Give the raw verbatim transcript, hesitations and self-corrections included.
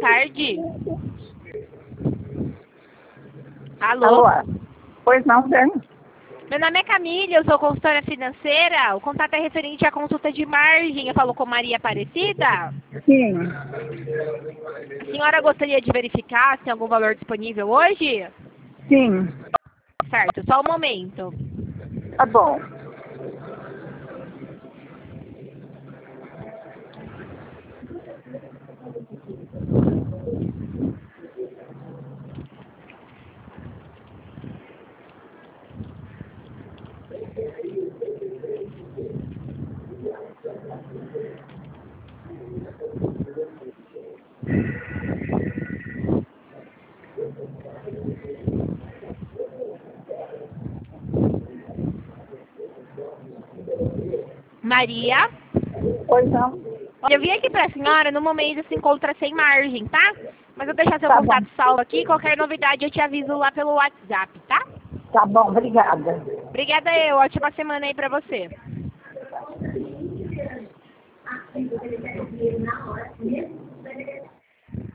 tarde. Alô? Alô? Pois não, tem? Meu nome é Camila, eu sou consultora financeira. O contato é referente à consulta de margem. Eu falo com Maria Aparecida. Sim. A senhora gostaria de verificar se tem algum valor disponível hoje? Sim. Certo, só um momento. Tá bom. Maria? Pois não. Olha, eu vim aqui pra senhora, no momento se encontra sem margem, tá? Mas eu vou deixar seu Tá contato bom. salvo aqui, qualquer novidade eu te aviso lá pelo WhatsApp, tá? Tá bom, obrigada. Obrigada eu, ótima semana aí pra você.